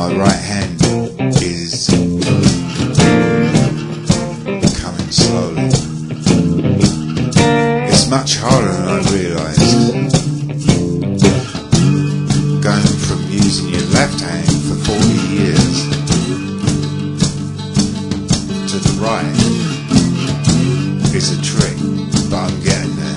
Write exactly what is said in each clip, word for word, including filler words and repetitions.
my right hand is coming slowly. It's much harder than I realised. Going from using your left hand for forty years to the right is a trick, but I'm getting there.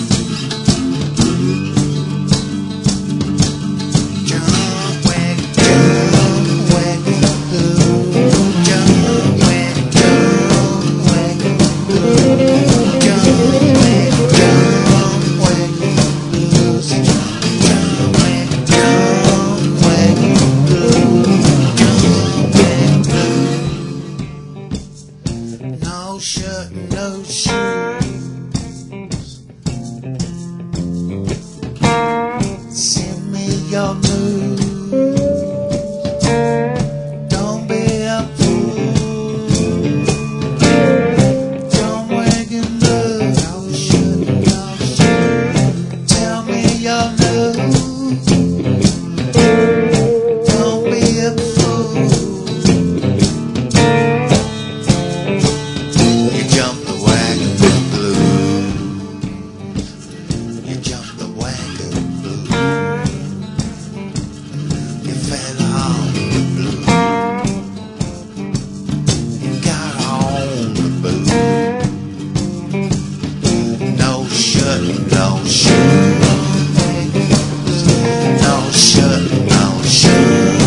No shirt, no shoes. Send me your news. Don't be a fool. Don't wake and look. No shirt, no shoes. Tell me your news. Don't be a fool. No shirt, no shoes. No shirt, no shoes.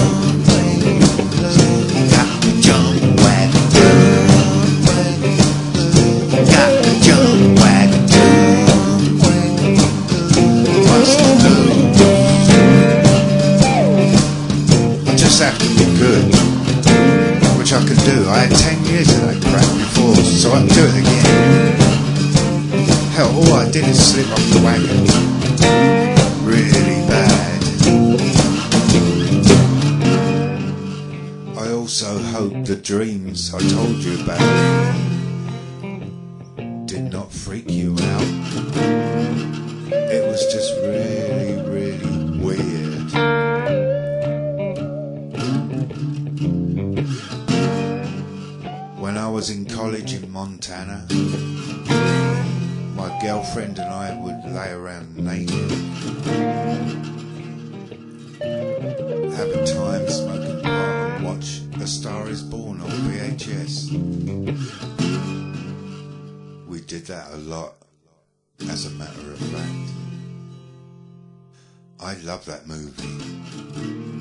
Got to jump wagon blue. Got to jump wagon blue. What's to do? I just have to be good, which I can do. I had ten years of that crap before, so I can do it again. Hell, all I did is slip off the wagon. Really bad. I also hope the dreams I told you about did not freak you out. It was just really, really weird. When I was in college in Montana, my girlfriend and I would lay around naked, have a time, smoke a pot and watch A Star Is Born on V H S. We did that a lot, as a matter of fact. I love that movie.